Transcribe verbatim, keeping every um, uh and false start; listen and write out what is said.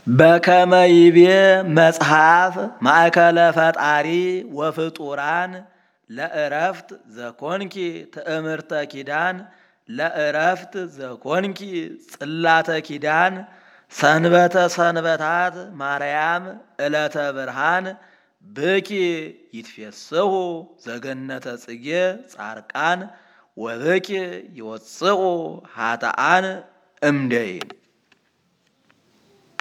በከመ ይቤ መጽሐፍ ማእከለ ፈጣሪ ወፍጡራን ለእረፍት ዘኮንኪ ትእምርተ ኪዳን ለእረፍት ዘኮንኪ ጽላተ ኪዳን ሰንበተ ሰንበታት ማርያም ዕለተ ብርሃን ብኪ ይትፌስሑ ዘገነተ ጽጌ ጻርቃን ወብኪ ይወፅኡ ኃጥኣን እምደይን